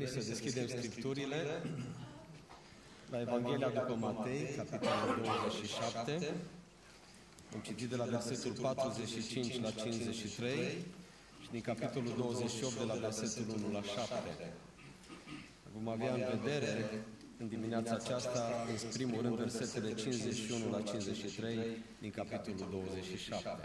să deschidem Scripturile la Evanghelia după Matei, capitolul 27. Am citit de la versetul 45 la 53 și din capitolul 28 de la versetul 1 la 7. Vom avea în vedere în dimineața aceasta, în primul rând, versetele 51 la 53 din capitolul 27.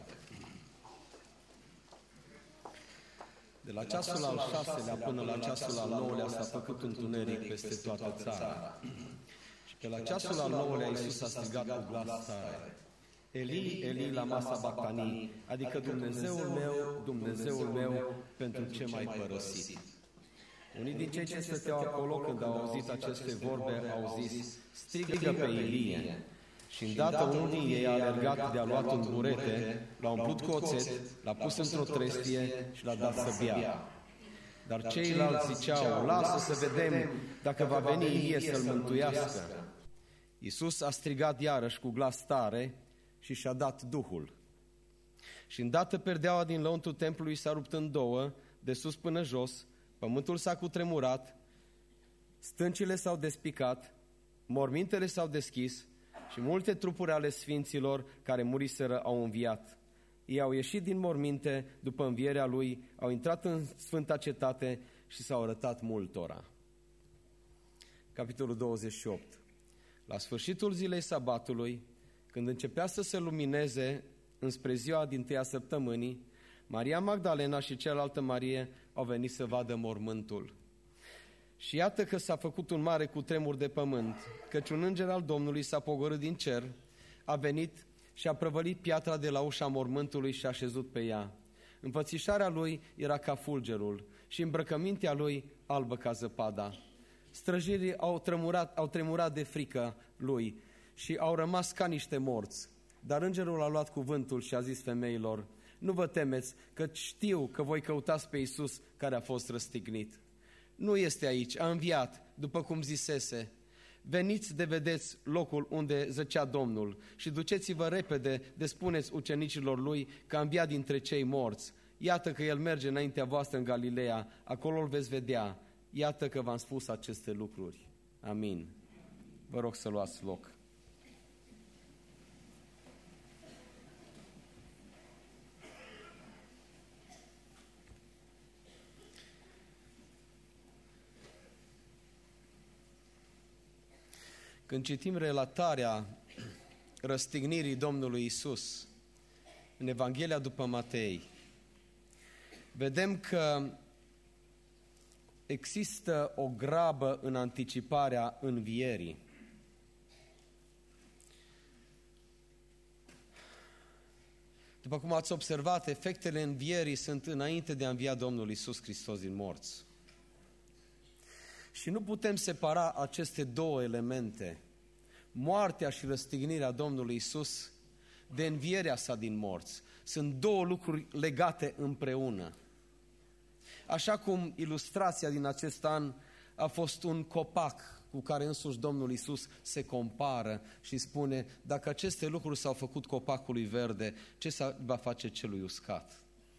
De la ceasul al 6-lea până la ceasul al 9-lea s-a făcut întuneric peste toată țara. Și pe la ceasul al 9-lea Iisus a strigat cu glas tare: Eli, Eli, lama sabachthani, adică Dumnezeul meu, pentru ce m-ai părăsit? Unii din cei ce stăteau acolo, când au auzit aceste vorbe, au zis: strigă pe Ilie. Și îndată unul din ei a alergat, de-a luat un burete, l-a umplut cu oțet, l-a pus într-o trestie și l-a dat să bea. Dar ceilalți ziceau: lasă să vedem dacă va veni Ilie să-l mântuiască. Iisus a strigat iarăși cu glas tare și și-a dat Duhul. Și îndată perdeaua din lăuntul templului s-a rupt în două, de sus până jos, pământul s-a cutremurat, stâncile s-au despicat, mormintele s-au deschis și multe trupuri ale sfinților care muriseră au înviat. Ei au ieșit din morminte după învierea lui, au intrat în Sfânta Cetate și s-au arătat multora. Capitolul 28. La sfârșitul zilei sabatului, când începea să se lumineze înspre ziua dintâia săptămânii, Maria Magdalena și cealaltă Marie au venit să vadă mormântul. Și iată că s-a făcut un mare cutremur de pământ, căci un înger al Domnului s-a pogorât din cer, a venit și a prăvălit piatra de la ușa mormântului și a șezut pe ea. Înfățișarea lui era ca fulgerul și îmbrăcămintea lui albă ca zăpada. Străjirii au tremurat de frică lui și au rămas ca niște morți. Dar îngerul a luat cuvântul și a zis femeilor: nu vă temeți, că știu că voi căutați pe Iisus care a fost răstignit. Nu este aici, a înviat, după cum zisese. Veniți de vedeți locul unde zăcea Domnul și duceți-vă repede de spuneți ucenicilor lui că a înviat dintre cei morți. Iată că el merge înaintea voastră în Galileea, acolo îl veți vedea. Iată că v-am spus aceste lucruri. Amin. Vă rog să luați loc. Când citim relatarea răstignirii Domnului Iisus în Evanghelia după Matei, vedem că există o grabă în anticiparea învierii. După cum ați observat, efectele învierii sunt înainte de a învia Domnul Iisus Hristos din morți. Și nu putem separa aceste două elemente, moartea și răstignirea Domnului Iisus, de învierea sa din morți. Sunt două lucruri legate împreună. Așa cum ilustrația din acest an a fost un copac cu care însuși Domnul Iisus se compară și spune: dacă aceste lucruri s-au făcut copacului verde, ce va face celui uscat?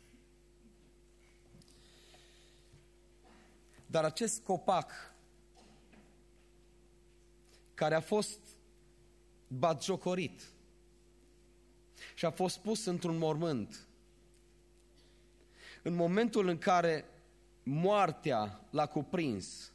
Dar acest copac care a fost batjocorit și a fost pus într-un mormânt, în momentul în care moartea l-a cuprins,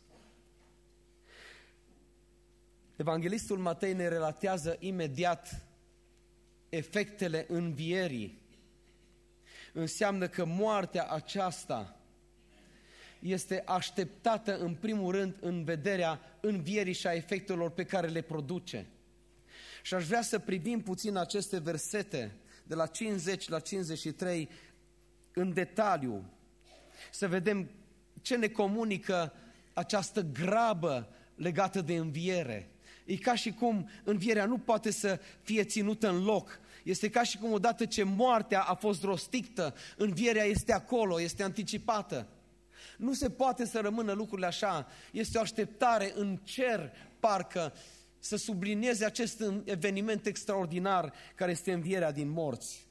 Evanghelistul Matei ne relatează imediat efectele învierii. Înseamnă că moartea aceasta este așteptată în primul rând în vederea învierii și a efectelor pe care le produce. Și aș vrea să privim puțin aceste versete de la 50 la 53 în detaliu, să vedem ce ne comunică această grabă legată de înviere. E ca și cum învierea nu poate să fie ținută în loc. Este ca și cum odată ce moartea a fost rostită, învierea este acolo, este anticipată. Nu se poate să rămână lucrurile așa. Este o așteptare în cer, parcă, să sublinieze acest eveniment extraordinar care este învierea din morți.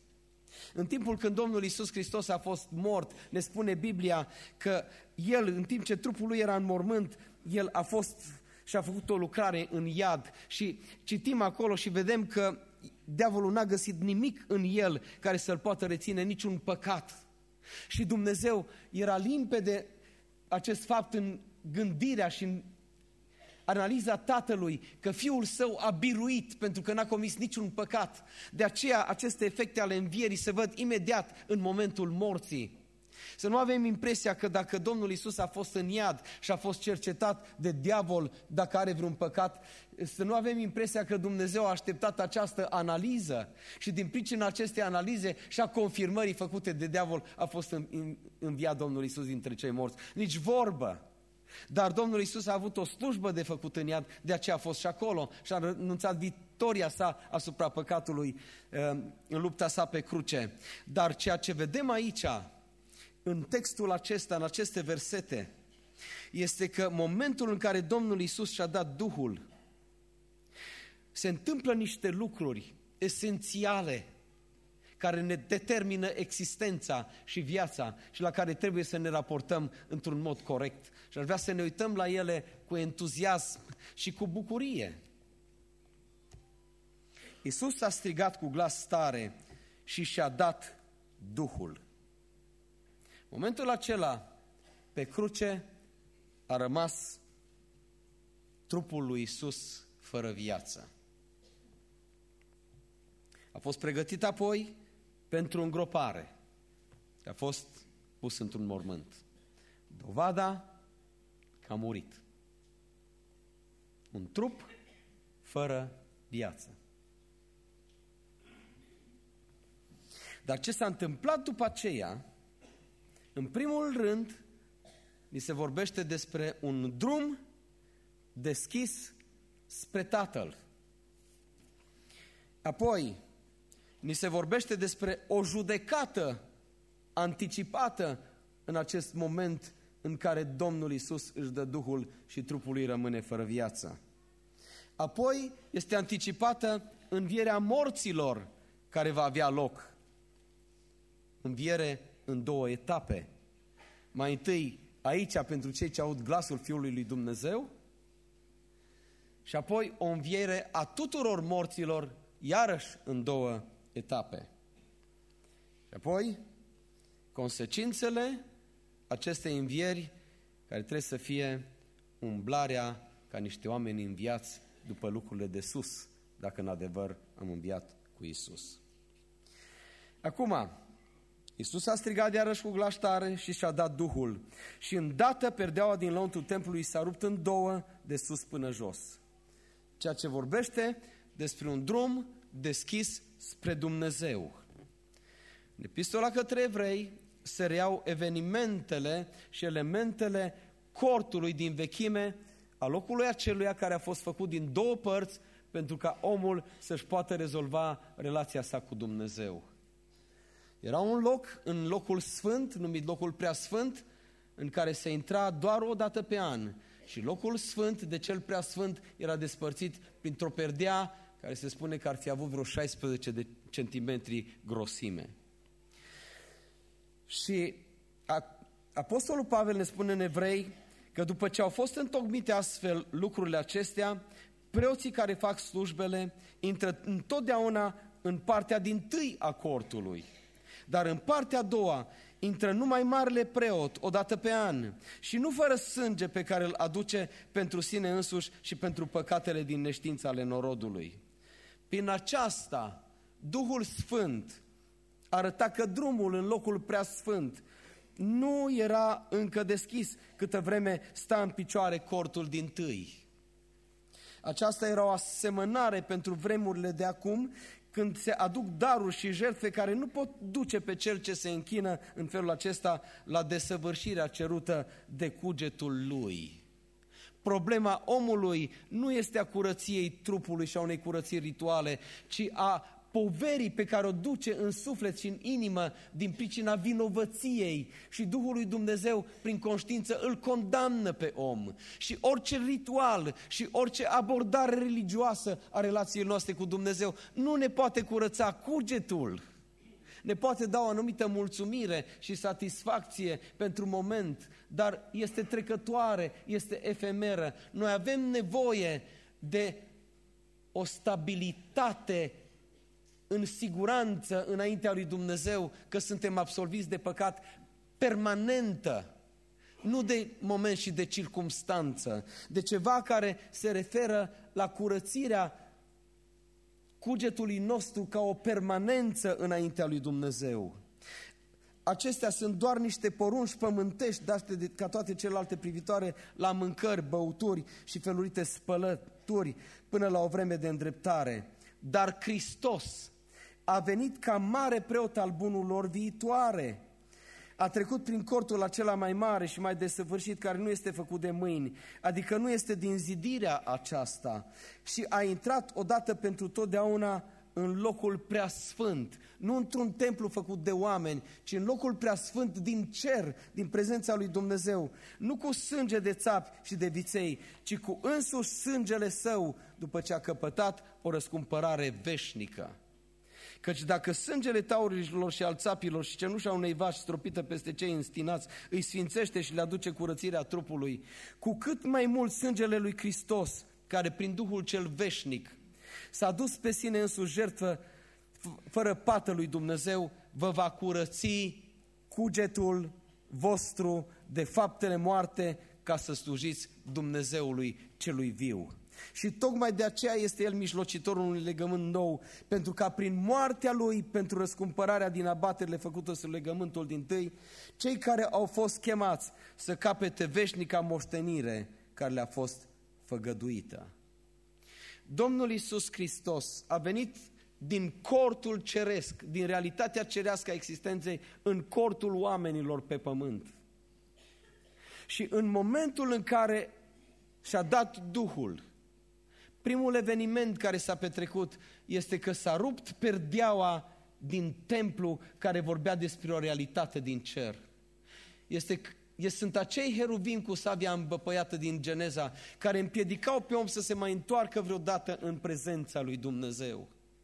În timpul când Domnul Iisus Hristos a fost mort, ne spune Biblia că El, în timp ce trupul Lui era în mormânt, El a fost și a făcut o lucrare în iad. Și citim acolo și vedem că diavolul n-a găsit nimic în El care să-L poată reține, niciun păcat. Și Dumnezeu era limpede acest fapt în gândirea și în analiza Tatălui, că Fiul Său a biruit pentru că n-a comis niciun păcat. De aceea aceste efecte ale învierii se văd imediat în momentul morții. Să nu avem impresia că dacă Domnul Iisus a fost în iad și a fost cercetat de diavol dacă are vreun păcat, să nu avem impresia că Dumnezeu a așteptat această analiză și din pricina acestei analize și a confirmării făcute de diavol a fost înviat Domnul Iisus dintre cei morți. Nici vorbă! Dar Domnul Iisus a avut o slujbă de făcut în iad, de aceea a fost și acolo și a anunțat victoria sa asupra păcatului în lupta sa pe cruce. Dar ceea ce vedem aici, în textul acesta, în aceste versete, este că momentul în care Domnul Iisus și-a dat Duhul, se întâmplă niște lucruri esențiale care ne determină existența și viața și la care trebuie să ne raportăm într-un mod corect. Și aș vrea să ne uităm la ele cu entuziasm și cu bucurie. Iisus a strigat cu glas tare și și-a dat Duhul. Momentul acela, pe cruce, a rămas trupul lui Iisus fără viață. A fost pregătit apoi pentru îngropare. A fost pus într-un mormânt. Dovada că a murit. Un trup fără viață. Dar ce s-a întâmplat după aceea, în primul rând, ni se vorbește despre un drum deschis spre Tatăl. Apoi, ni se vorbește despre o judecată anticipată în acest moment în care Domnul Iisus își dă Duhul și trupul lui rămâne fără viață. Apoi este anticipată învierea morților care va avea loc. Înviere în două etape. Mai întâi aici pentru cei ce aud glasul Fiului lui Dumnezeu și apoi o înviere a tuturor morților iarăși în două etape. Și apoi consecințele acestei învieri care trebuie să fie umblarea ca niște oameni înviați după lucrurile de sus, dacă în adevăr am înviat cu Iisus. Acum, Iisus a strigat iarăși cu glas tare și și-a dat Duhul și îndată perdeaua din lăuntul templului s-a rupt în două de sus până jos. Ceea ce vorbește despre un drum deschis spre Dumnezeu. În Epistola către Evrei se reiau evenimentele și elementele cortului din vechime a locului aceluia care a fost făcut din două părți pentru ca omul să-și poată rezolva relația sa cu Dumnezeu. Era un loc, în locul sfânt, numit locul preasfânt, în care se intra doar o dată pe an. Și locul sfânt de cel preasfânt era despărțit printr-o perdea care se spune că ar fi avut vreo 16 de centimetri grosime. Și Apostolul Pavel ne spune în Evrei că după ce au fost întocmite astfel lucrurile acestea, preoții care fac slujbele intră întotdeauna în partea dintâi a cortului. Dar în partea a doua intră numai marele preot o dată pe an și nu fără sânge pe care îl aduce pentru sine însuși și pentru păcatele din neștiința ale norodului. Prin aceasta, Duhul Sfânt arăta că drumul în locul preasfânt nu era încă deschis câtă vreme sta în picioare cortul dintâi. Aceasta era o asemănare pentru vremurile de acum, când se aduc daruri și jertfe care nu pot duce pe cel ce se închină în felul acesta la desăvârșirea cerută de cugetul lui. Problema omului nu este a curăției trupului și a unei curății rituale, ci a poverii pe care o duce în suflet și în inimă din pricina vinovăției, și Duhul lui Dumnezeu prin conștiință îl condamnă pe om. Și orice ritual și orice abordare religioasă a relației noastre cu Dumnezeu nu ne poate curăța cugetul. ne poate da o anumită mulțumire și satisfacție pentru moment, dar este trecătoare, este efemeră. Noi avem nevoie de o stabilitate în siguranță înaintea lui Dumnezeu, că suntem absolviți de păcat, permanentă, nu de moment și de circumstanță, de ceva care se referă la curățirea cugetului nostru ca o permanență înaintea lui Dumnezeu. Acestea sunt doar niște porunci pământești date ca toate celelalte privitoare la mâncări, băuturi și felurite spălături până la o vreme de îndreptare. Dar Hristos a venit ca mare preot al bunurilor viitoare. A trecut prin cortul acela mai mare și mai desăvârșit, care nu este făcut de mâini, adică nu este din zidirea aceasta, și a intrat odată pentru totdeauna în locul preasfânt, nu într-un templu făcut de oameni, ci în locul preasfânt din cer, din prezența lui Dumnezeu, nu cu sânge de țapi și de viței, ci cu însuși sângele său, după ce a căpătat o răscumpărare veșnică. Căci dacă sângele taurilor și al țapilor și cenușa unei vaci stropită peste cei înstinați îi sfințește și le aduce curățirea trupului, cu cât mai mult sângele lui Hristos, care prin Duhul cel veșnic s-a dus pe sine însuși jertfă fără pată lui Dumnezeu, vă va curăți cugetul vostru de faptele moarte, ca să slujiți Dumnezeului celui viu. Și tocmai de aceea este El mijlocitorul unui legământ nou, pentru ca prin moartea Lui, pentru răscumpărarea din abaterile făcute sub legământul dintâi, cei care au fost chemați să capete veșnica moștenire care le-a fost făgăduită. Domnul Iisus Hristos a venit din cortul ceresc, din realitatea cerească a existenței, în cortul oamenilor pe pământ. Și în momentul în care și-a dat Duhul, primul eveniment care s-a petrecut este că s-a rupt perdeaua din templu care vorbea despre o realitate din cer. Sunt acei heruvimi cu sabia îmbăpăiată din Geneza care împiedicau pe om să se mai întoarcă vreodată în prezența lui Dumnezeu.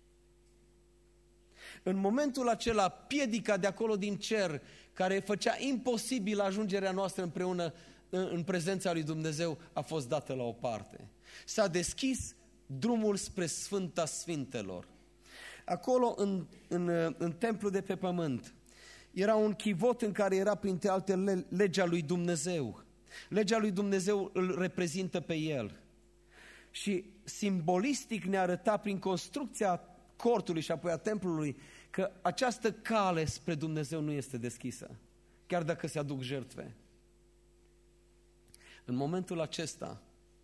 În momentul acela, piedica de acolo din cer, care făcea imposibil ajungerea noastră împreună în prezența lui Dumnezeu, a fost dată la o parte. S-a deschis drumul spre Sfânta Sfintelor. Acolo, în templul de pe pământ, era un chivot în care era, printre altele, legea lui Dumnezeu. Legea lui Dumnezeu îl reprezintă pe El. Și simbolistic ne arăta prin construcția cortului și apoi a templului că această cale spre Dumnezeu nu este deschisă, chiar dacă se aduc jertfe. În momentul acesta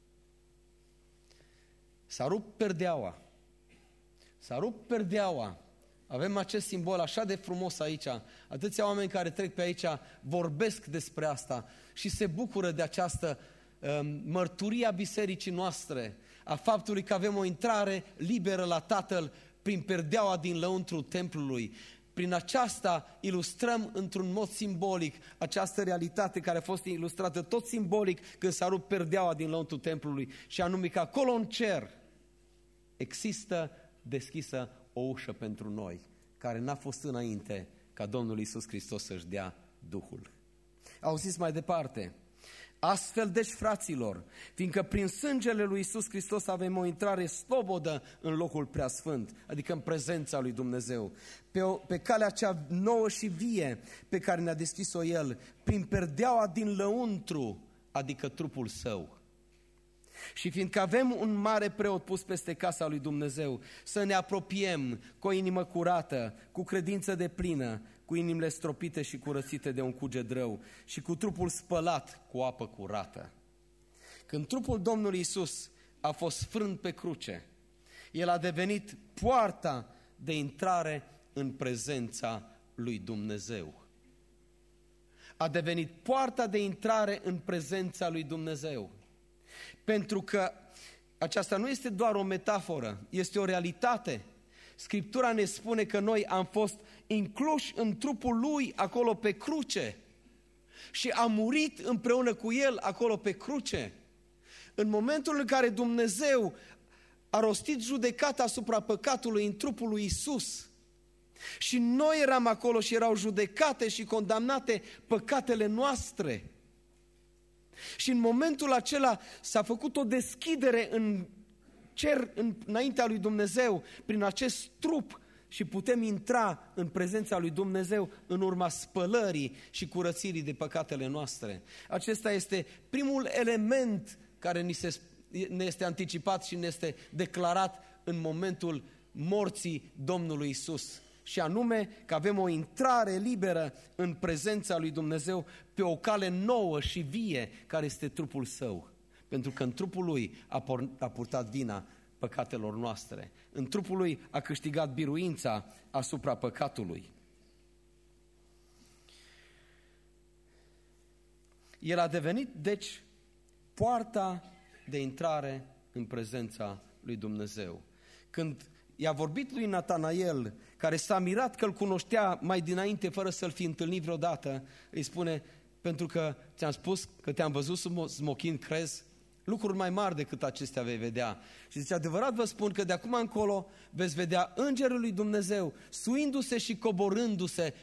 s-a rupt perdeaua. S-a rupt perdeaua. Avem acest simbol așa de frumos aici. Atâția oameni care trec pe aici vorbesc despre asta și se bucură de această mărturie a bisericii noastre, a faptului că avem o intrare liberă la Tatăl prin perdeaua din lăuntru templului. Prin aceasta ilustrăm într-un mod simbolic această realitate care a fost ilustrată tot simbolic când s-a rupt perdeaua din lăuntru templului, și anume că acolo în cer există deschisă o ușă pentru noi, care n-a fost înainte ca Domnul Iisus Hristos să-și dea Duhul. Auziți mai departe. Astfel, deci, fraților, fiindcă prin sângele lui Iisus Hristos avem o intrare slobodă în locul preasfânt, adică în prezența lui Dumnezeu, pe calea cea nouă și vie pe care ne-a deschis-o El, prin perdeaua din lăuntru, adică trupul Său. Și fiindcă avem un mare preot pus peste casa lui Dumnezeu, să ne apropiem cu o inimă curată, cu credință deplină, cu inimile stropite și curățite de un cuget rău și cu trupul spălat cu apă curată. Când trupul Domnului Iisus a fost frânt pe cruce, El a devenit poarta de intrare în prezența lui Dumnezeu. A devenit poarta de intrare în prezența lui Dumnezeu. Pentru că aceasta nu este doar o metaforă, este o realitate. Scriptura ne spune că noi am fost incluși în trupul Lui acolo pe cruce și am murit împreună cu El acolo pe cruce. În momentul în care Dumnezeu a rostit judecata asupra păcatului în trupul lui Iisus, Și noi eram acolo și erau judecate și condamnate păcatele noastre. Și în momentul acela s-a făcut o deschidere în cer, înaintea lui Dumnezeu, prin acest trup, și putem intra în prezența lui Dumnezeu în urma spălării și curățirii de păcatele noastre. Acesta este primul element care ne este anticipat și ne este declarat în momentul morții Domnului Isus. Și anume că avem o intrare liberă în prezența lui Dumnezeu pe o cale nouă și vie, care este trupul Său. Pentru că în trupul Lui a purtat vina păcatelor noastre. În trupul Lui a câștigat biruința asupra păcatului. El a devenit, deci, poarta de intrare în prezența lui Dumnezeu. Când i-a vorbit lui Natanael, care s-a mirat că îl cunoștea mai dinainte fără să-l fi întâlnit vreodată, îi spune: pentru că ți-am spus că te-am văzut sub smochin, crezi? Lucruri mai mari decât acestea vei vedea. Și zice: adevărat vă spun că de acum încolo veți vedea Îngerul lui Dumnezeu suindu-se și coborându-se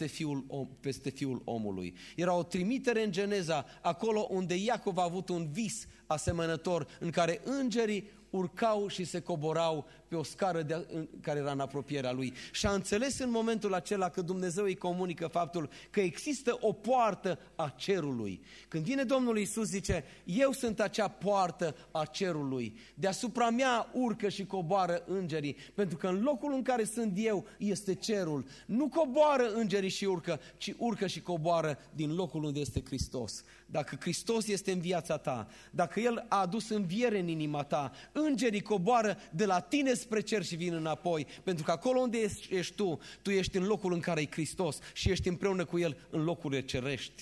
peste fiul omului. Era o trimitere în Geneza, acolo unde Iacov a avut un vis asemănător, în care îngerii urcau și se coborau pe o scară care era în apropierea lui. Și a înțeles în momentul acela că Dumnezeu îi comunică faptul că există o poartă a cerului. Când vine Domnul Iisus, zice: eu sunt acea poartă a cerului. Deasupra mea urcă și coboară îngerii, pentru că în locul în care sunt eu este cerul. Nu coboară îngerii și urcă, ci urcă și coboară din locul unde este Hristos. Dacă Hristos este în viața ta, dacă El a adus înviere în inima ta, îngerii coboară de la tine spre cer și vin înapoi, pentru că acolo unde ești tu ești în locul în care e Hristos și ești împreună cu El în locurile cerești.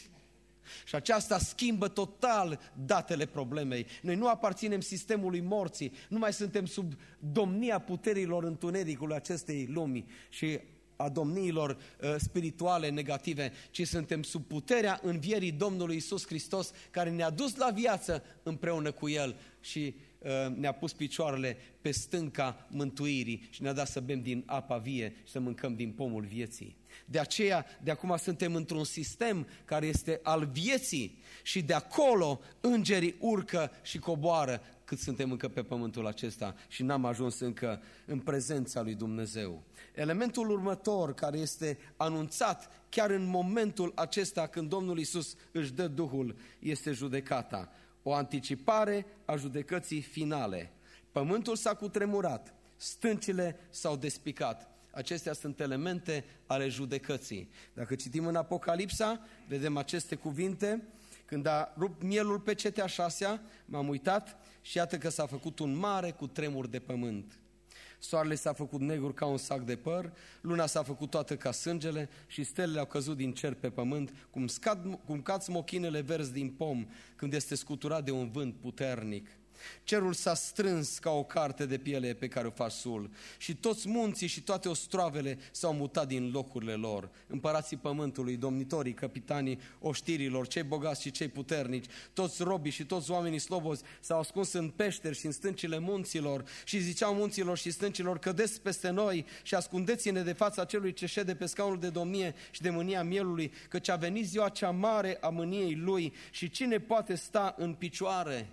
Și aceasta schimbă total datele problemei. Noi nu aparținem sistemului morții, nu mai suntem sub domnia puterilor întunericului acestei lumi și a domniilor spirituale negative, ci suntem sub puterea învierii Domnului Iisus Hristos, care ne-a dus la viață împreună cu El și ne-a pus picioarele pe stânca mântuirii și ne-a dat să bem din apa vie și să mâncăm din pomul vieții. De aceea, de acum suntem într-un sistem care este al vieții și de acolo îngerii urcă și coboară cât suntem încă pe pământul acesta și n-am ajuns încă în prezența lui Dumnezeu. Elementul următor care este anunțat chiar în momentul acesta când Domnul Iisus își dă Duhul este judecata. O anticipare a judecății finale. Pământul s-a cutremurat, stâncile s-au despicat. Acestea sunt elemente ale judecății. Dacă citim în Apocalipsa, vedem aceste cuvinte: când a rupt mielul pe cetea 6-a, m-am uitat și iată că s-a făcut un mare cutremur de pământ. Soarele s-a făcut negru ca un sac de păr, luna s-a făcut toată ca sângele și stelele au căzut din cer pe pământ, cum cad smochinele verzi din pom când este scuturat de un vânt puternic. Cerul s-a strâns ca o carte de piele pe care o faci sul și toți munții și toate ostroavele s-au mutat din locurile lor. Împărații pământului, domnitorii, capitanii oștirilor, cei bogați și cei puternici, toți robii și toți oamenii slobozi s-au ascuns în peșteri și în stâncile munților și ziceau munților și stâncilor: cădeți peste noi și ascundeți-ne de fața celui ce șede pe scaunul de domnie și de mânia mielului, căci a venit ziua cea mare a mâniei lui și cine poate sta în picioare?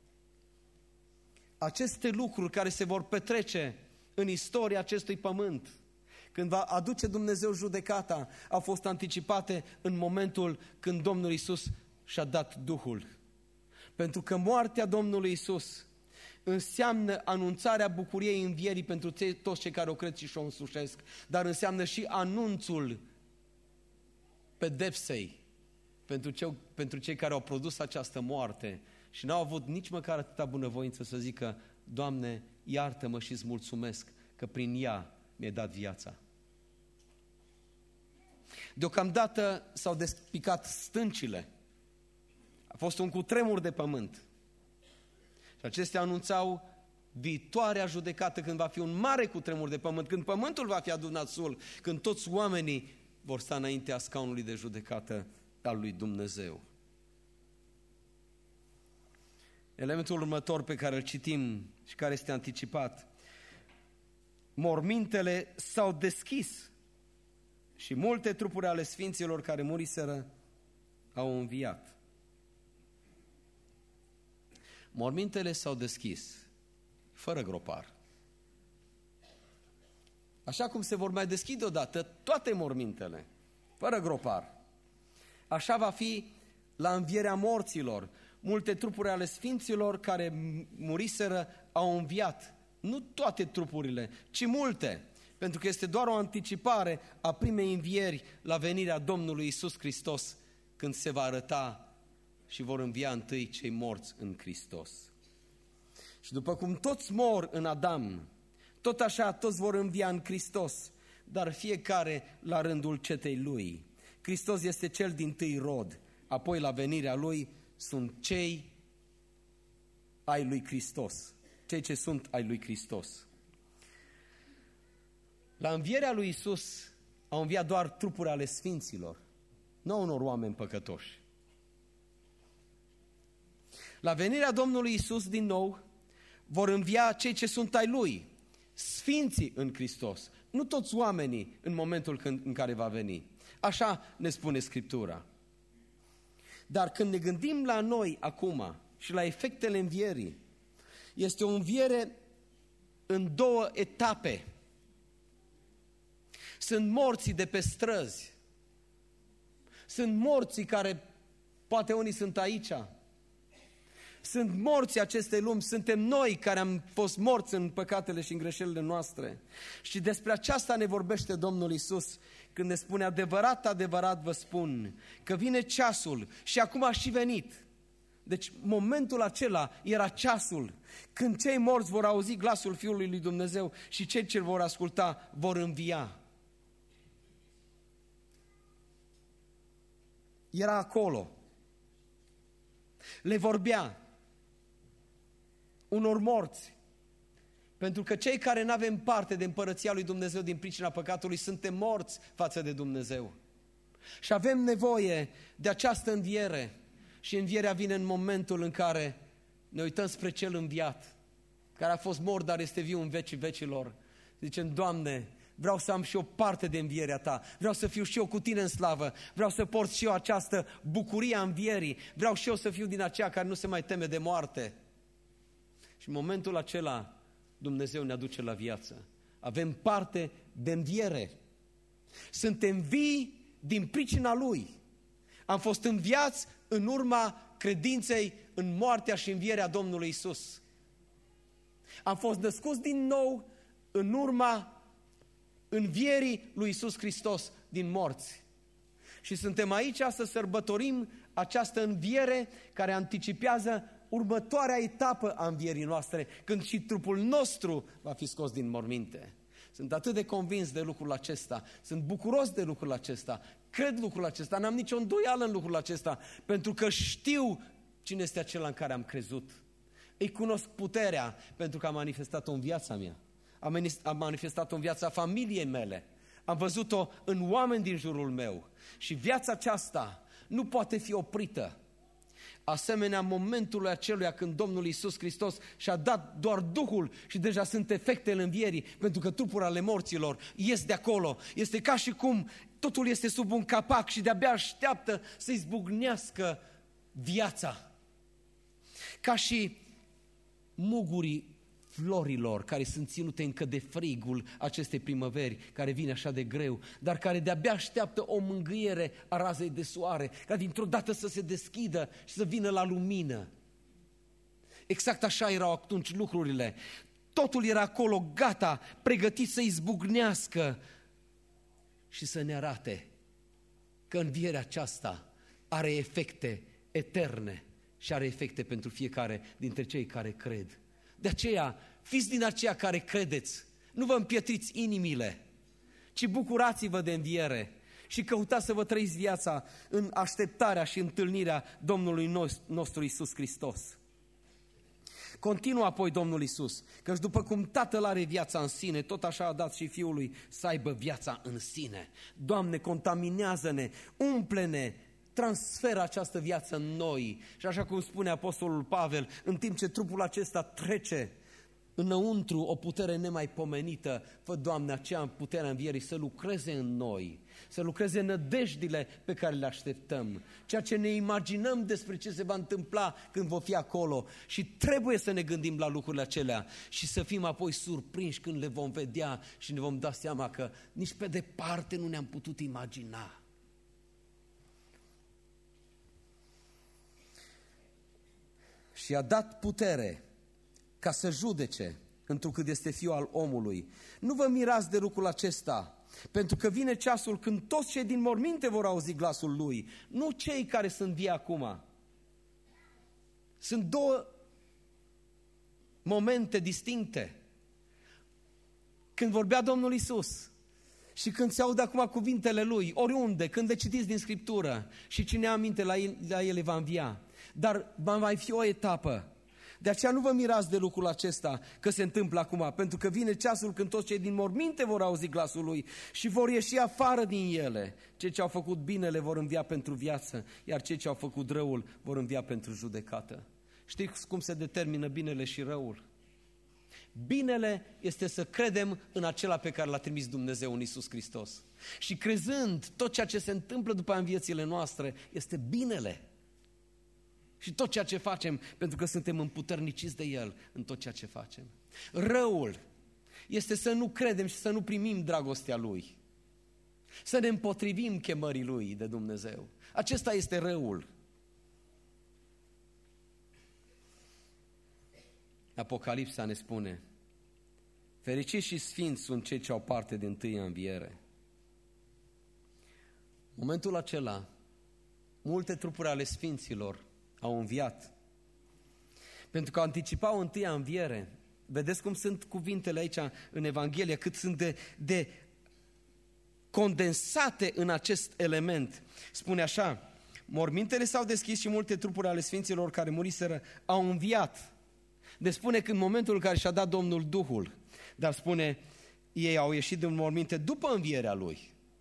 Aceste lucruri care se vor petrece în istoria acestui pământ, când va aduce Dumnezeu judecata, au fost anticipate în momentul când Domnul Iisus și-a dat Duhul. Pentru că moartea Domnului Iisus înseamnă anunțarea bucuriei învierii pentru toți cei care o cred și o însușesc, dar înseamnă și anunțul pedepsei pentru cei care au produs această moarte și n-au avut nici măcar atâta bunăvoință să zică: Doamne, iartă-mă și îți mulțumesc că prin ea mi-ai dat viața. Deocamdată s-au despicat stâncile. A fost un cutremur de pământ. Și acestea anunțau viitoarea judecată, când va fi un mare cutremur de pământ, când pământul va fi adunat sul, când toți oamenii vor sta înaintea scaunului de judecată al lui Dumnezeu. Elementul următor pe care îl citim și care este anticipat: mormintele s-au deschis Și multe trupuri ale sfinților care muriseră au înviat. Mormintele s-au deschis, fără gropar. Așa cum se vor mai deschide odată toate mormintele, fără gropar. Așa va fi la învierea morților. Multe trupuri ale sfinților care muriseră au înviat. Nu toate trupurile, ci multe. Pentru că este doar o anticipare a primei învieri la venirea Domnului Iisus Hristos, când se va arăta și vor învia întâi cei morți în Hristos. Și după cum toți mor în Adam, tot așa toți vor învia în Hristos, dar fiecare la rândul cetei lui. Hristos este cel dintâi rod, apoi la venirea lui sunt cei ai lui Hristos, cei ce sunt ai lui Hristos. La învierea lui Iisus au înviat doar trupuri ale sfinților, nu unor oameni păcătoși. La venirea Domnului Iisus din nou vor învia cei ce sunt ai Lui, sfinții în Hristos, nu toți oamenii în momentul în care va veni. Așa ne spune Scriptura. Dar când ne gândim la noi acum și la efectele învierii, este o înviere în două etape. Sunt morții de pe străzi, sunt morții care, poate unii sunt aici, sunt morții acestei lumi, suntem noi care am fost morți în păcatele și în greșelile noastre. Și despre aceasta ne vorbește Domnul Iisus când ne spune: adevărat, adevărat vă spun că vine ceasul și acum a și venit. Deci momentul acela era ceasul când cei morți vor auzi glasul Fiului lui Dumnezeu și cei ce vor asculta vor învia. Era acolo. Le vorbea unor morți. Pentru că cei care nu avem parte de împărăția lui Dumnezeu din pricina păcatului suntem morți față de Dumnezeu. Și avem nevoie de această înviere. Și învierea vine în momentul în care ne uităm spre cel înviat, care a fost mort, dar este viu în vecii vecilor. Zicem: Doamne, vreau să am și eu parte de învierea Ta, vreau să fiu și eu cu Tine în slavă, vreau să port și eu această bucurie a învierii, vreau și eu să fiu din aceia care nu se mai teme de moarte. Și în momentul acela Dumnezeu ne aduce la viață. Avem parte de înviere. Suntem vii din pricina Lui. Am fost înviați în urma credinței în moartea și învierea Domnului Iisus. Am fost născuți din nou în urma învierii lui Iisus Hristos din morți. Și suntem aici să sărbătorim această înviere care anticipează următoarea etapă a învierii noastre, când și trupul nostru va fi scos din morminte. Sunt atât de convins de lucrul acesta, sunt bucuros de lucrul acesta, cred lucrul acesta, n-am nicio îndoială în lucrul acesta, pentru că știu cine este acela în care am crezut. Îi cunosc puterea, pentru că a manifestat-o în viața mea, a manifestat-o în viața familiei mele, am văzut-o în oameni din jurul meu și viața aceasta nu poate fi oprită. Asemenea momentului aceluia când Domnul Iisus Hristos și-a dat doar Duhul și deja sunt efectele învierii, pentru că trupul ale morților ies de acolo. Este ca și cum totul este sub un capac și de-abia așteaptă să izbucnească viața. Ca și mugurii florilor care sunt ținute încă de frigul acestei primăveri, care vine așa de greu, dar care de-abia așteaptă o mângâiere a razei de soare, ca dintr-o dată să se deschidă și să vină la lumină. Exact așa erau atunci lucrurile. Totul era acolo, gata, pregătit să izbucnească și să ne arate că învierea aceasta are efecte eterne și are efecte pentru fiecare dintre cei care cred. De aceea, fiți din aceia care credeți, nu vă împietriți inimile, ci bucurați-vă de înviere și căutați să vă trăiți viața în așteptarea și întâlnirea Domnului nostru Iisus Hristos. Continuă apoi Domnul Iisus, căci după cum Tatăl are viața în sine, tot așa a dat și Fiului să aibă viața în sine. Doamne, contaminează-ne, umple-ne, transferă această viață în noi. Și așa cum spune Apostolul Pavel, în timp ce trupul acesta trece, înăuntru o putere nemaipomenită. Fă, Doamne, aceea puterea învierii să lucreze în noi, să lucreze în nădejdile pe care le așteptăm, ceea ce ne imaginăm despre ce se va întâmpla când vom fi acolo, și trebuie să ne gândim la lucrurile acelea și să fim apoi surprinși când le vom vedea și ne vom da seama că nici pe departe nu ne-am putut imagina. Și a dat putere ca să judece, întrucât este Fiul al omului. Nu vă mirați de lucrul acesta, pentru că vine ceasul când toți cei din morminte vor auzi glasul Lui, nu cei care sunt vii acum. Sunt două momente distincte. Când vorbea Domnul Iisus și când se aud acum cuvintele Lui, oriunde, când le citiți din Scriptură și cine aminte la ele va învia. Dar va mai fi o etapă. De aceea nu vă mirați de lucrul acesta că se întâmplă acum, pentru că vine ceasul când toți cei din morminte vor auzi glasul Lui și vor ieși afară din ele. Cei ce au făcut binele vor învia pentru viață, iar cei ce au făcut răul vor învia pentru judecată. Știți cum se determină binele și răul? Binele este să credem în acela pe care l-a trimis Dumnezeu în Iisus Hristos. Și crezând, tot ceea ce se întâmplă după în viețile noastre este binele. Și tot ceea ce facem, pentru că suntem împuterniciți de El în tot ceea ce facem. Răul este să nu credem și să nu primim dragostea Lui. Să ne împotrivim chemării Lui de Dumnezeu. Acesta este răul. Apocalipsa ne spune: fericiți și sfinți sunt cei ce au parte de întâia înviere. Momentul acela, multe trupuri ale sfinților au înviat. Pentru că anticipau întâia înviere. Vedeți cum sunt cuvintele aici în Evanghelie, cât sunt de condensate în acest element. Spune așa: mormintele s-au deschis și multe trupuri ale sfinților care muriseră au înviat. Deci spune că în momentul în care și-a dat Domnul Duhul, dar spune, ei au ieșit din morminte după învierea Lui.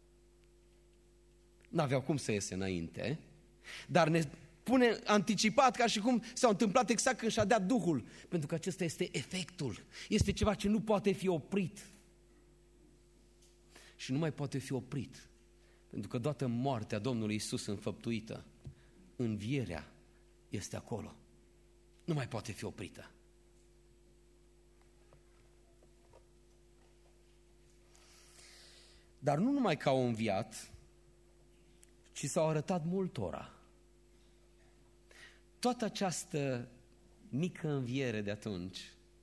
N-aveau cum să iese înainte, dar ne pune anticipat ca și cum s-a întâmplat exact când și-a dat Duhul, pentru că acesta este efectul, este ceva ce nu poate fi oprit. Și nu mai poate fi oprit, pentru că toată moartea Domnului Iisus înfăptuită, învierea este acolo. Nu mai poate fi oprită. Dar nu numai că au înviat, ci s-au arătat multora. Toată această mică înviere de atunci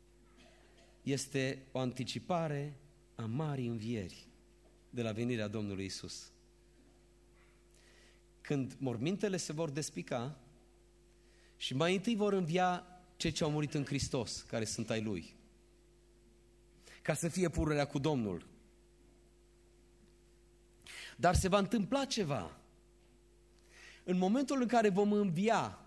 este o anticipare a marii învieri de la venirea Domnului Iisus. Când mormintele se vor despica și mai întâi vor învia cei ce au murit în Hristos, care sunt ai Lui, ca să fie pururea cu Domnul. Dar se va întâmpla ceva. În momentul în care vom învia,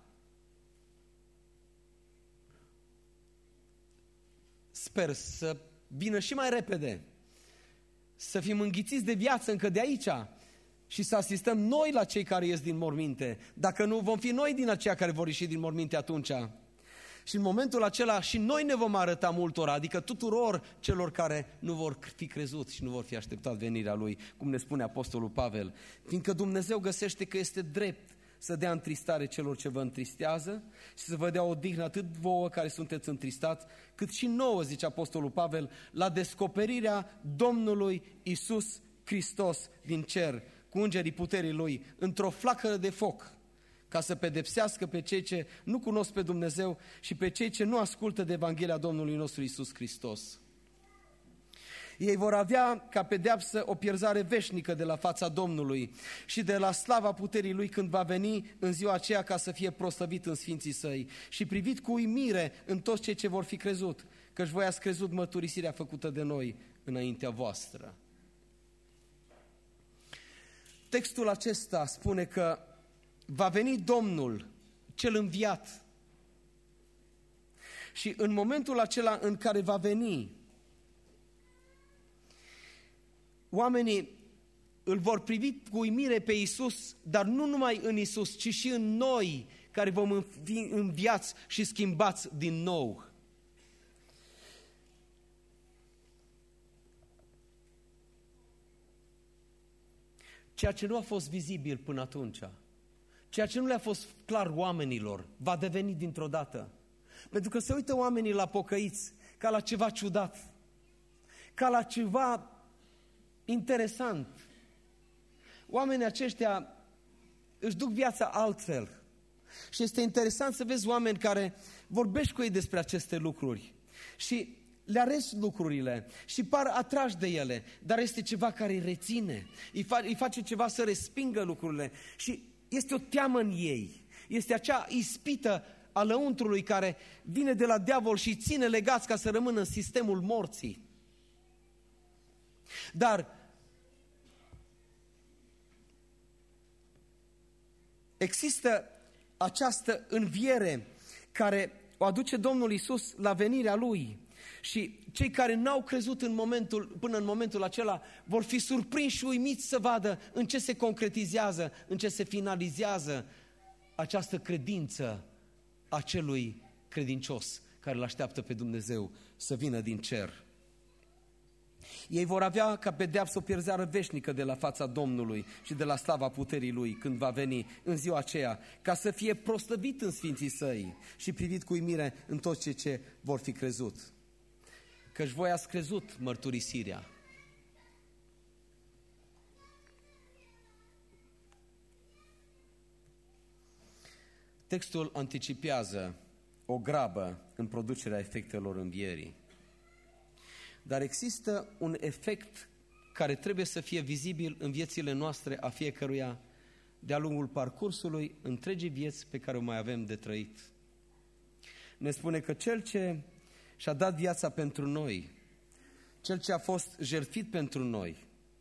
sper să vină și mai repede, să fim înghițiți de viață încă de aici și să asistăm noi la cei care ies din morminte. Dacă nu, vom fi noi din aceia care vor ieși din morminte atunci. Și în momentul acela și noi ne vom arăta multora, adică tuturor celor care nu vor fi crezut și nu vor fi așteptat venirea Lui, cum ne spune Apostolul Pavel. Fiindcă Dumnezeu găsește că este drept să dea întristare celor ce vă întristează și să vă dea odihnă atât vouă care sunteți întristați, cât și nouă, zice Apostolul Pavel, la descoperirea Domnului Iisus Hristos din cer, cu îngerii puterii Lui, într-o flacără de foc, ca să pedepsească pe cei ce nu cunosc pe Dumnezeu și pe cei ce nu ascultă de Evanghelia Domnului nostru Iisus Hristos. Ei vor avea ca pedeapsă o pierzare veșnică de la fața Domnului și de la slava puterii Lui când va veni în ziua aceea ca să fie proslăvit în sfinții Săi și privit cu uimire în toți cei ce vor fi crezut, căci voi ați crezut mărturisirea făcută de noi înaintea voastră. Textul acesta spune că va veni Domnul cel înviat și în momentul acela în care va veni, oamenii îl vor privi cu uimire pe Iisus, dar nu numai în Iisus, ci și în noi care vom fi înviați și schimbați din nou. ceea ce nu a fost vizibil până atunci, ceea ce nu le-a fost clar oamenilor, va deveni dintr-o dată. Pentru că se uită oamenii la pocăiți ca la ceva ciudat, ca la ceva interesant. Oamenii aceștia își duc viața altfel. Și este interesant să vezi oameni care vorbești cu ei despre aceste lucruri și le arăți lucrurile și par atrași de ele, dar este ceva care îi reține, îi face ceva să respingă lucrurile și este o teamă în ei. Este acea ispită a lăuntrului care vine de la diavol și îi ține legați ca să rămână în sistemul morții. Dar există această înviere care o aduce Domnul Iisus la venirea Lui și cei care n-au crezut până în momentul acela vor fi surprinși și uimiți să vadă în ce se concretizează, în ce se finalizează această credință a celui credincios care îl așteaptă pe Dumnezeu să vină din cer. Ei vor avea ca pedeapsă o pierzare veșnică de la fața Domnului și de la slava puterii Lui când va veni în ziua aceea, ca să fie proslăvit în sfinții Săi și privit cu uimire în toți cei ce vor fi crezut. Căci voi ați crezut mărturisirea. Textul anticipează o grabă în producerea efectelor învierii. Dar există un efect care trebuie să fie vizibil în viețile noastre a fiecăruia de-a lungul parcursului întregii vieți pe care o mai avem de trăit. Ne spune că Cel ce și-a dat viața pentru noi, Cel ce a fost jertfit pentru noi,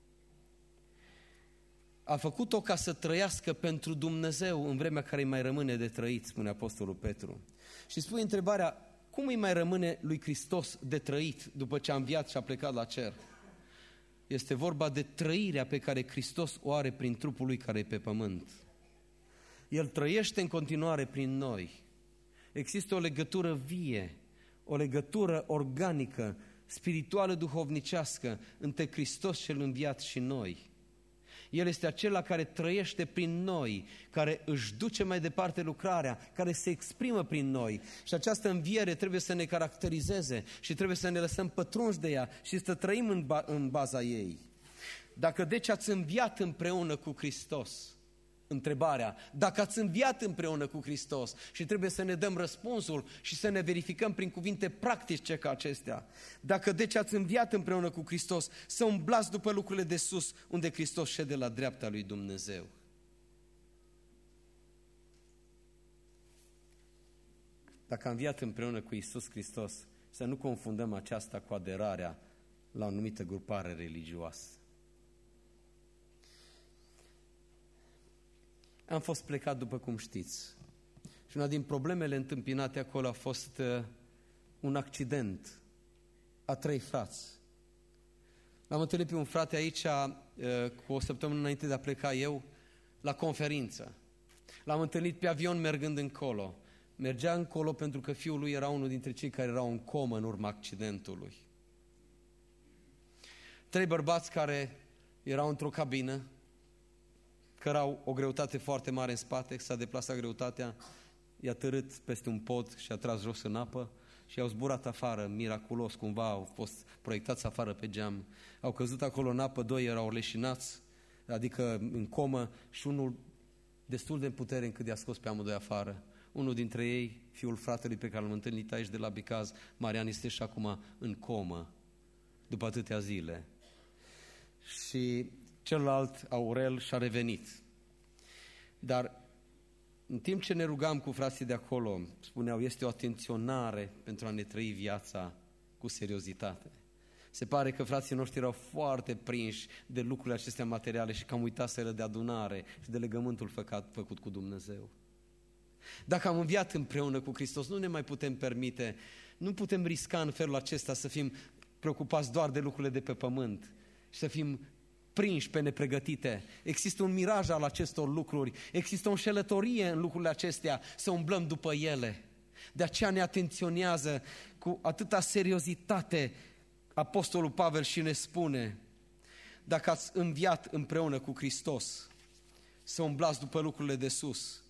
a făcut-o ca să trăiască pentru Dumnezeu în vremea care îi mai rămâne de trăit, spune Apostolul Petru. Și spune întrebarea, cum îi mai rămâne lui Hristos de trăit după ce a înviat și a plecat la cer? Este vorba de trăirea pe care Hristos o are prin trupul Lui care e pe pământ. El trăiește în continuare prin noi. Există o legătură vie, o legătură organică, spirituală, duhovnicească între Hristos cel înviat și noi. El este acela care trăiește prin noi, care își duce mai departe lucrarea, care se exprimă prin noi. Și această înviere trebuie să ne caracterizeze și trebuie să ne lăsăm pătrunși de ea și să trăim în baza ei. Dacă deci ați înviat împreună cu Hristos, întrebarea, dacă ați înviat împreună cu Hristos și trebuie să ne dăm răspunsul și să ne verificăm prin cuvinte practice ca acestea, dacă deci ați înviat împreună cu Hristos, să umblați după lucrurile de sus, unde Hristos șede la dreapta lui Dumnezeu. Dacă am înviat împreună cu Iisus Hristos, să nu confundăm aceasta cu aderarea la o anumită grupare religioasă. Am fost plecat, după cum știți, și una din problemele întâmpinate acolo a fost un accident a 3 frați. L-am întâlnit pe un frate aici cu o săptămână înainte de a pleca eu la conferință. L-am întâlnit pe avion mergând încolo. Mergea încolo pentru că fiul lui era unul dintre cei care erau în comă în urma accidentului. 3 bărbați care erau într-o cabină, cărau o greutate foarte mare în spate, s-a deplasat greutatea, i-a târât peste un pod și a tras jos în apă și au zburat afară, miraculos, cumva au fost proiectați afară pe geam. Au căzut acolo în apă, 2 erau leșinați, adică în comă, și unul destul de putere încât i-a scos pe amândoi afară. Unul dintre ei, fiul fratelui pe care l-am întâlnit aici de la Bicaz, Marian, este și acum în comă, după atâtea zile. Și celălalt, Aurel, și-a revenit. Dar în timp ce ne rugam cu frații de acolo, spuneau, este o atenționare pentru a ne trăi viața cu seriozitate. Se pare că frații noștri erau foarte prinși de lucrurile acestea materiale și că am uitat de adunare și de legământul făcut cu Dumnezeu. Dacă am înviat împreună cu Hristos, nu ne mai putem permite, nu putem risca în felul acesta să fim preocupați doar de lucrurile de pe pământ și să fim prinși pe nepregătite. Există un miraj al acestor lucruri, există o înșelătorie în lucrurile acestea, să umblăm după ele. De aceea ne atenționează cu atâta seriozitate Apostolul Pavel și ne spune, dacă ați înviat împreună cu Hristos, să umblați după lucrurile de sus.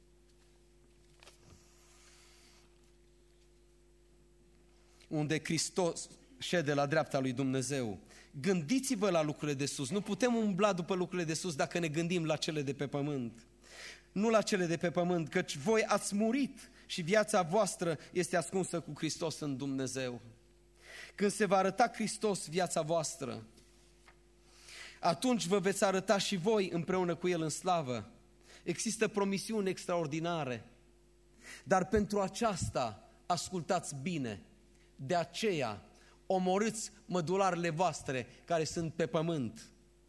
Unde Hristos șede la dreapta lui Dumnezeu. Gândiți-vă la lucrurile de sus. Nu putem umbla după lucrurile de sus dacă ne gândim la cele de pe pământ. Nu la cele de pe pământ, căci voi ați murit și viața voastră este ascunsă cu Hristos în Dumnezeu. Când se va arăta Hristos viața voastră, atunci vă veți arăta și voi împreună cu El în slavă. Există promisiuni extraordinare, dar pentru aceasta ascultați bine. De aceea omorâți mădularele voastre care sunt pe pământ.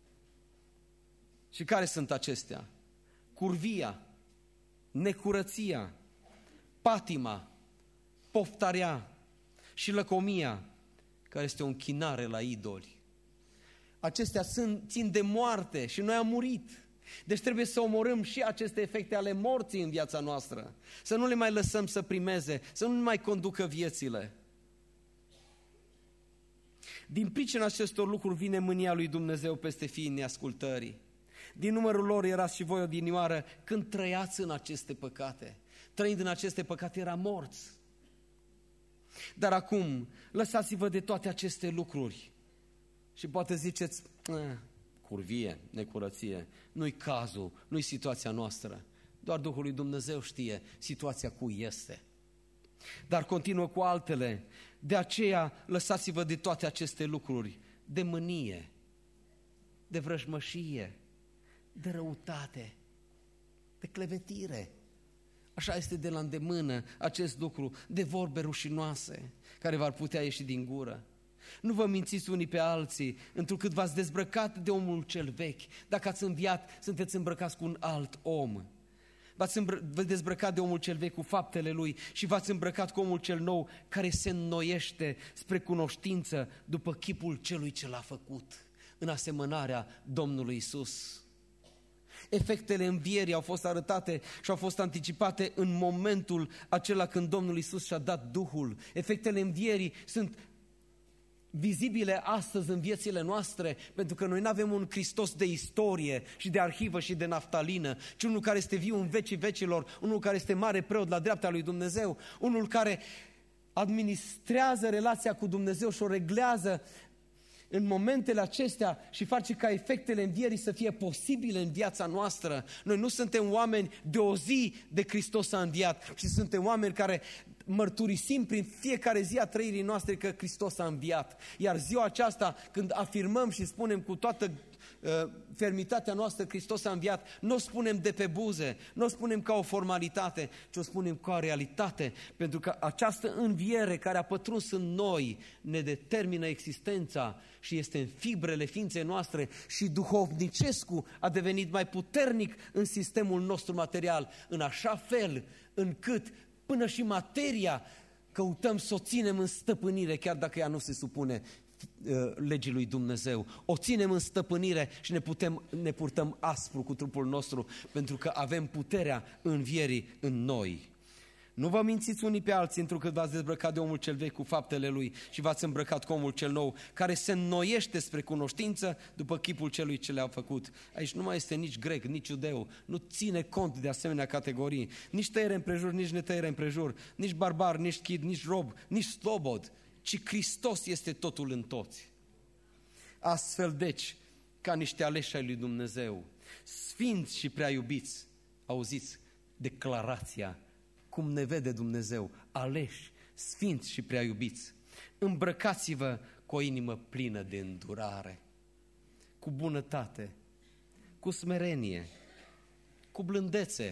Și care sunt acestea? Curvia, necurăția, patima, poftarea și lăcomia, care este o închinare la idoli. Acestea țin de moarte și noi am murit. Deci trebuie să omorâm și aceste efecte ale morții în viața noastră. Să nu le mai lăsăm să primeze, să nu ne mai conducă viețile. Din pricina acestor lucruri vine mânia lui Dumnezeu peste fiii neascultării. Din numărul lor erați și voi odinioară când trăiați în aceste păcate. Trăind în aceste păcate era morți. Dar acum lăsați-vă de toate aceste lucruri. Și poate ziceți, curvie, necurăție, nu-i cazul, nu-i situația noastră. Doar Duhul lui Dumnezeu știe situația cui este. Dar continuă cu altele. De aceea lăsați-vă de toate aceste lucruri, de mânie, de vrăjmășie, de răutate, de clevetire. Așa este de la îndemână acest lucru, de vorbe rușinoase care v-ar putea ieși din gură. Nu vă mințiți unii pe alții, întrucât v-ați dezbrăcat de omul cel vechi. Dacă ați înviat, sunteți îmbrăcați cu un alt om. V-ați dezbrăcat de omul cel vechi cu faptele lui și v-ați îmbrăcat cu omul cel nou care se înnoiește spre cunoștință după chipul celui ce l-a făcut, în asemănarea Domnului Isus. Efectele învierii au fost arătate și au fost anticipate în momentul acela când Domnul Isus și-a dat Duhul. Efectele învierii sunt vizibile astăzi în viețile noastre, pentru că noi nu avem un Hristos de istorie și de arhivă și de naftalină, ci unul care este viu în vecii vecilor, unul care este mare preot la dreapta lui Dumnezeu, unul care administrează relația cu Dumnezeu și o reglează în momentele acestea și face ca efectele învierii să fie posibile în viața noastră. Noi nu suntem oameni de o zi de Hristos a înviat, ci suntem oameni care mărturisim prin fiecare zi a trăirii noastre că Hristos a înviat. Iar ziua aceasta, când afirmăm și spunem cu toată fermitatea noastră Hristos a înviat, nu o spunem de pe buze, nu o spunem ca o formalitate, ci o spunem ca o realitate, pentru că această înviere care a pătruns în noi ne determină existența și este în fibrele ființei noastre și duhovnicescul a devenit mai puternic în sistemul nostru material, în așa fel încât până și materia căutăm să o ținem în stăpânire, chiar dacă ea nu se supune legii lui Dumnezeu. O ținem în stăpânire și ne purtăm aspru cu trupul nostru, pentru că avem puterea învierii în noi. Nu vă mințiți unii pe alții, întrucât v-ați dezbrăcat de omul cel vechi cu faptele lui și v-ați îmbrăcat cu omul cel nou, care se înnoiește spre cunoștință după chipul celui ce le-a făcut. Aici nu mai este nici grec, nici iudeu, nu ține cont de asemenea categorii, nici tăiere împrejur, nici netăiere împrejur, nici barbar, nici chid, nici rob, nici slobod, ci Hristos este totul în toți. Astfel deci, ca niște aleși ai lui Dumnezeu, sfinți și prea iubiți, auziți declarația cum ne vede Dumnezeu, aleși, sfinți și prea iubiți, îmbrăcați-vă cu o inimă plină de îndurare, cu bunătate, cu smerenie, cu blândețe,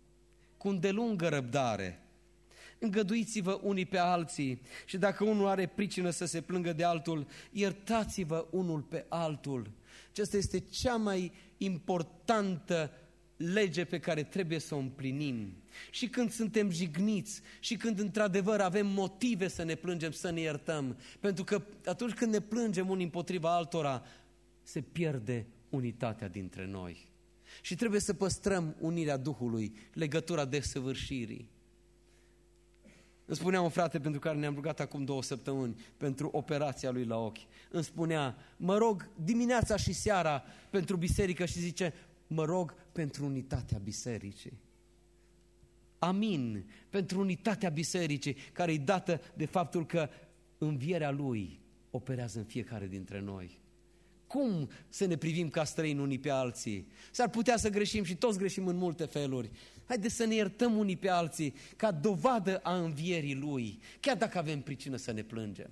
cu îndelungă răbdare. Îngăduiți-vă unii pe alții și dacă unul are pricină să se plângă de altul, iertați-vă unul pe altul. Aceasta este cea mai importantă lege pe care trebuie să o împlinim. Și când suntem jigniți și când într-adevăr avem motive să ne plângem, să ne iertăm. Pentru că atunci când ne plângem unii împotriva altora, se pierde unitatea dintre noi. Și trebuie să păstrăm unirea Duhului, legătura desăvârșirii. Îmi spunea un frate pentru care ne-am rugat acum 2 săptămâni pentru operația lui la ochi. Îmi spunea, mă rog dimineața și seara pentru biserică și zice, mă rog pentru unitatea bisericii. Amin, pentru unitatea bisericii care e dată de faptul că învierea lui operează în fiecare dintre noi. Cum să ne privim ca străini unii pe alții? S-ar putea să greșim și toți greșim în multe feluri. Haideți să ne iertăm unii pe alții ca dovadă a învierii lui, chiar dacă avem pricină să ne plângem.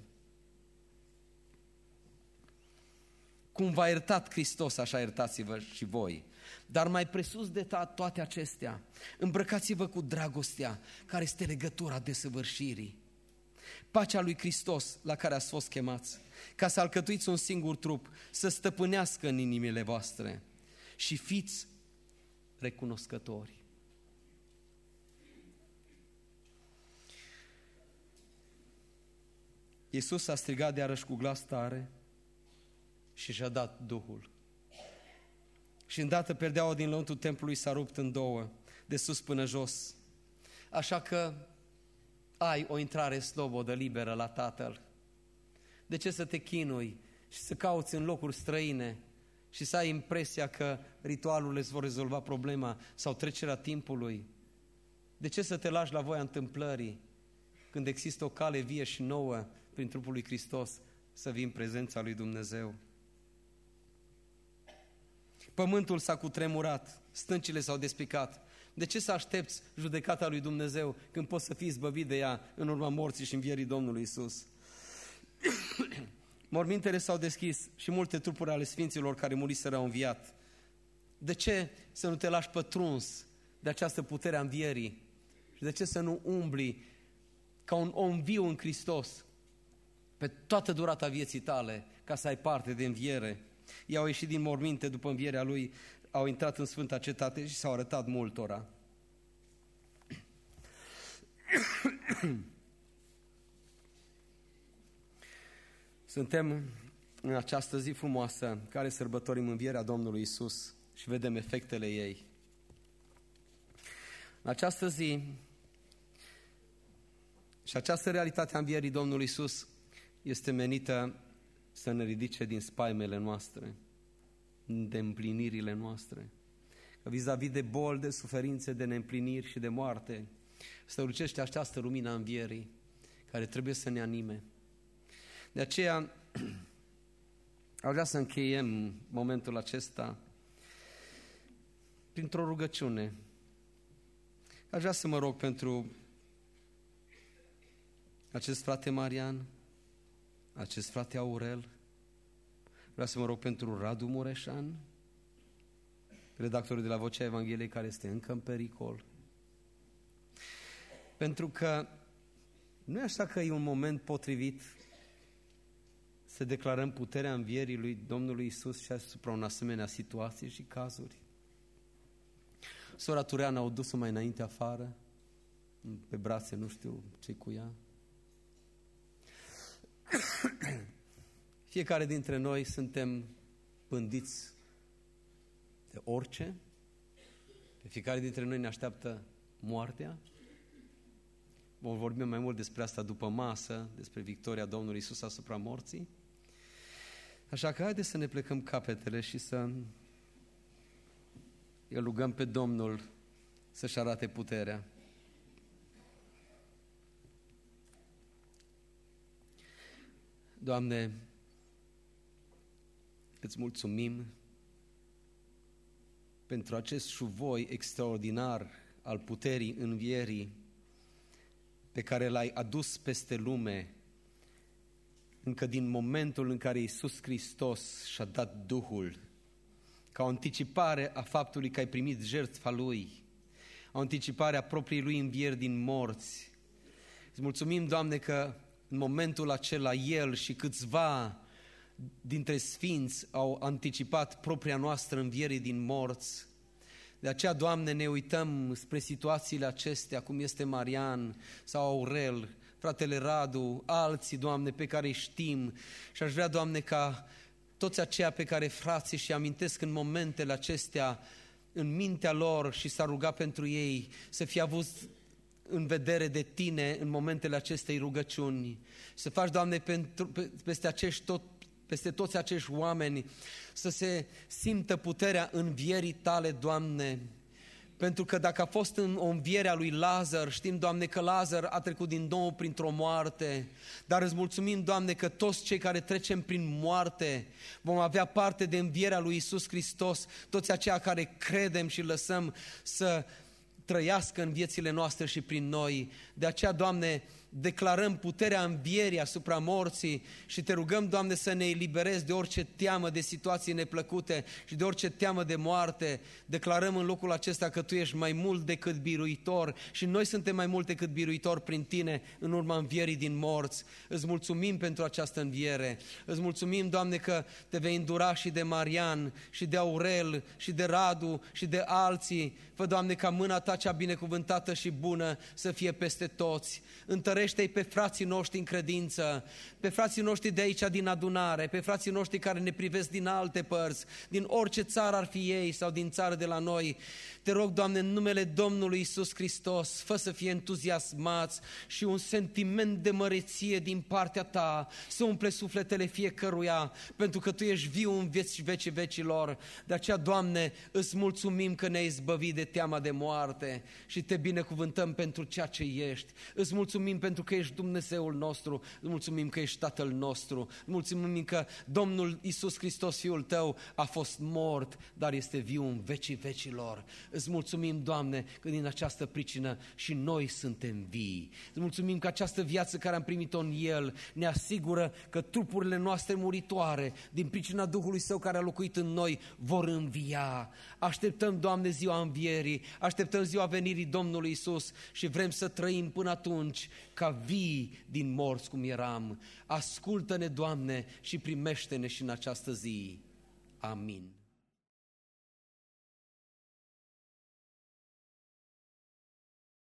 Cum v-a iertat Hristos, așa iertați-vă și voi. Dar mai presus de toate acestea, îmbrăcați-vă cu dragostea, care este legătura desăvârșirii. Pacea lui Hristos, la care ați fost chemați, ca să alcătuiți un singur trup, să stăpânească în inimile voastre și fiți recunoscători. Iisus a strigat de iarăși cu glas tare și și-a dat Duhul. Și îndată perdeaua din lăuntul templului s-a rupt în 2, de sus până jos. Așa că ai o intrare slobodă, liberă la Tatăl. De ce să te chinui și să cauți în locuri străine și să ai impresia că ritualurile îți vor rezolva problema sau trecerea timpului? De ce să te lași la voia întâmplării când există o cale vie și nouă prin trupul lui Hristos să vii în prezența lui Dumnezeu? Pământul s-a cutremurat, stâncile s-au despicat. De ce să aștepți judecata lui Dumnezeu când poți să fii izbăvit de ea în urma morții și învierii Domnului Iisus? Mormintele s-au deschis și multe trupuri ale sfinților care muriseră au înviat. De ce să nu te lași pătruns de această putere a învierii? Și de ce să nu umbli ca un om viu în Hristos pe toată durata vieții tale ca să ai parte de înviere? Ei au ieșit din morminte după învierea lui, au intrat în Sfânta Cetate și s-au arătat multora. Suntem în această zi frumoasă care sărbătorim învierea Domnului Iisus și vedem efectele ei. În această zi și această realitate a învierii Domnului Iisus este menită să ne ridice din spaimele noastre, de împlinirile noastre. Că vis-a-vis de boli, de suferințe, de neîmpliniri și de moarte, strălucește această lumină a învierii care trebuie să ne anime. De aceea, aș vrea să încheiem momentul acesta printr-o rugăciune. Aș vrea să mă rog pentru acest frate Marian, acest frate Aurel, vreau să mă rog pentru Radu Mureșan, redactorul de la Vocea Evangheliei care este încă în pericol. Pentru că nu e așa că e un moment potrivit să declarăm puterea învierii lui Domnului Iisus și asupra unor asemenea situații și cazuri. Sora Tureana au dus-o mai înainte afară, pe brațe, nu știu ce-i cu ea. Fiecare dintre noi suntem pândiți de orice, pe fiecare dintre noi ne așteaptă moartea. Vom vorbi mai mult despre asta după masă, despre victoria Domnului Iisus asupra morții. Așa că haideți să ne plecăm capetele și să îl rugăm pe Domnul să-și arate puterea. Doamne, îți mulțumim pentru acest șuvoi extraordinar al puterii învierii pe care l-ai adus peste lume încă din momentul în care Iisus Hristos și-a dat Duhul, ca o anticipare a faptului că ai primit jertfa Lui, o anticipare a propriei Lui învieri din morți. Îți mulțumim, Doamne, că în momentul acela El și câțiva dintre sfinți au anticipat propria noastră înviere din morți. De aceea, Doamne, ne uităm spre situațiile acestea, cum este Marian sau Aurel, fratele Radu, alții, Doamne, pe care îi știm. Și aș vrea, Doamne, ca toți aceia pe care frații și amintesc în momentele acestea, în mintea lor și s-a rugat pentru ei, să fie avut în vedere de Tine în momentele acestei rugăciuni. Să faci, Doamne, peste toți acești oameni să se simtă puterea învierii Tale, Doamne. Pentru că dacă a fost în o înviere a lui Lazar, știm, Doamne, că Lazar a trecut din nou printr-o moarte, dar îți mulțumim, Doamne, că toți cei care trecem prin moarte vom avea parte de învierea lui Iisus Hristos, toți aceia care credem și lăsăm să trăiască în viețile noastre și prin noi. De aceea, Doamne, declarăm puterea învierii asupra morții și Te rugăm, Doamne, să ne eliberezi de orice teamă de situații neplăcute și de orice teamă de moarte. Declarăm în locul acesta că Tu ești mai mult decât biruitor și noi suntem mai mult decât biruitori prin Tine în urma învierii din morți. Îți mulțumim pentru această înviere. Îți mulțumim, Doamne, că Te vei îndura și de Marian și de Aurel și de Radu și de alții. Fă, Doamne, ca mâna Ta cea binecuvântată și bună să fie peste toți. Întărește-i pe frații noștri în credință, pe frații noștri de aici din adunare, pe frații noștri care ne privesc din alte părți, din orice țară ar fi ei sau din țară de la noi. Te rog, Doamne, în numele Domnului Iisus Hristos, fă să fie entuziasmați și un sentiment de măreție din partea Ta să umple sufletele fiecăruia, pentru că Tu ești viu în vecii vecilor. De aceea, Doamne, îți mulțumim că ne-ai izbăvit de teama de moarte și Te binecuvântăm pentru ceea ce ești. Îți mulțumim pentru că ești Dumnezeul nostru, îți mulțumim că ești Tatăl nostru, îți mulțumim că Domnul Iisus Hristos, Fiul Tău, a fost mort, dar este viu în vecii vecilor. Îți mulțumim, Doamne, că din această pricină și noi suntem vii. Îți mulțumim că această viață care am primit-o în El ne asigură că trupurile noastre muritoare, din pricina Duhului Său care a locuit în noi, vor învia. Așteptăm, Doamne, ziua învierii, așteptăm ziua venirii Domnului Iisus și vrem să trăim până atunci ca vii din morți cum eram. Ascultă-ne, Doamne, și primește-ne și în această zi. Amin.